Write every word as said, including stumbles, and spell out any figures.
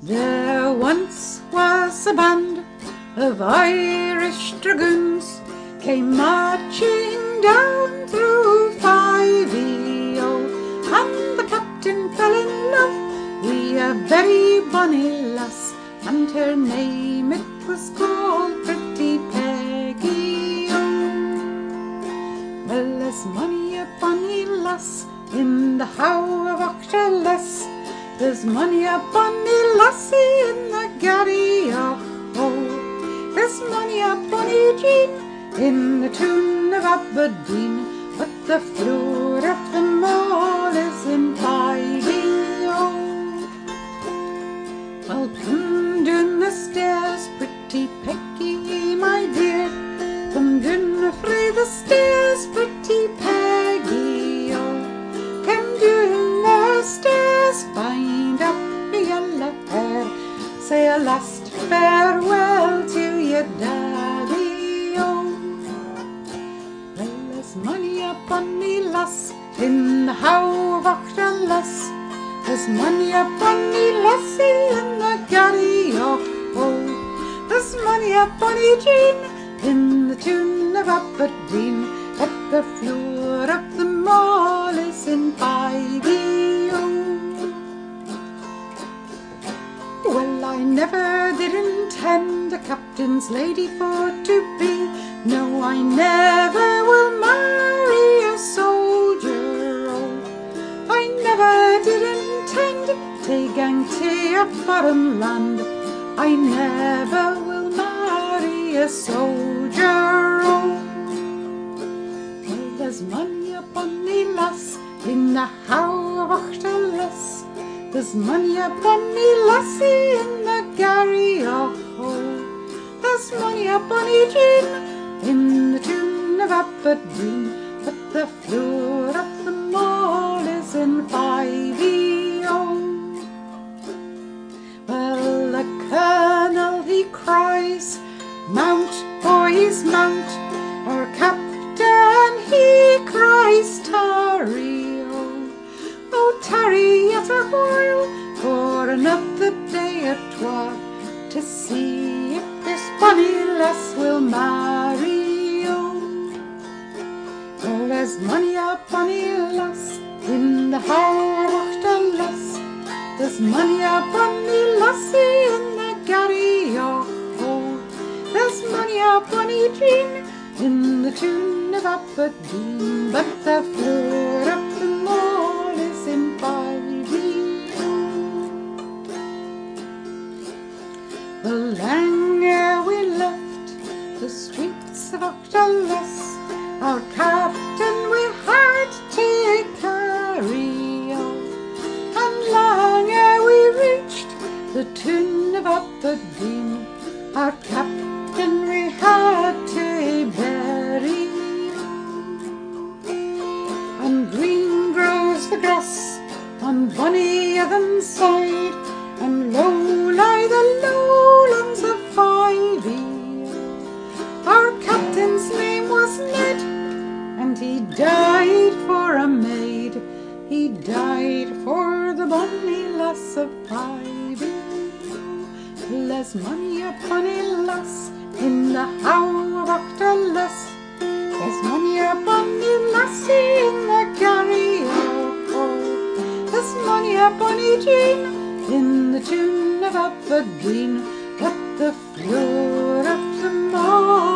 There once was a band of Irish dragoons came marching down through Five-E-O, and the captain fell in love with a very bonny lass, and her name it was called Pretty Peggy-O. Well, there's mony a bonny lass in the How of Auchterless, there's mony a bonny lassie in the Garry-O-Ho, there's mony a bonny Jean in the tune of Aberdeen, but the floor of them all is in Five-E-O. Well, come down the stairs, Pretty Peggy, my dear, come down frae the stairs, Pretty Peggy-O. Come down the stairs, bind up your yellow hair, say a last farewell to your daddy-o. Well, there's mony a bonny lass in the How of Auchterless, there's mony a bonny lassie in the Garry-O-Ho, there's mony a bonny Jean in the tune of Aberdeen, but the floor of them all is in Five-E-O. Well, I never did intend a captain's lady for to be, no, I never will marry a soldier, oh, I never did intend to gang to a foreign land, I never will marry a soldier, oh. Well, there's mony a bonny lass in the How of Auchterless, there's mony a bonny lassie in the Garry-O-Ho, there's mony a bonny Jean in the tune of Aberdeen, but the floor of them all is in Five-E-O. Well, the colonel he cries, "Mount, boys, mount!" Our captain he cries, "Tarry-O! Oh, tarry yet a while, for another day or twa, to see if this bonny lass will marry-o." Oh, there's mony a bonny lass in the How of Auchterless, there's mony a bonny lassie in the Garry-O-Ho, there's mony a bonny Jean in the tune of Aberdeen, but the floor of them all is in Five-E-O. Well, lang ere we left the streets of Auchterless, our captain we had to carry-o, and long ere we reached the tune of Aberdeen, our captain we had to bury. And green grows the grass on bonny other side, and low lie the lowlands of Five-E-O. Our captain's name was Ned, and he died for a maid, he died for the bonny lass of Five-E-O. There's mony a bonny lass in the How of Auchterless, there's mony a bonny lassie in the Garry-O-Ho, there's mony a bonny Jean in the tune of Aberdeen, but the floor of them all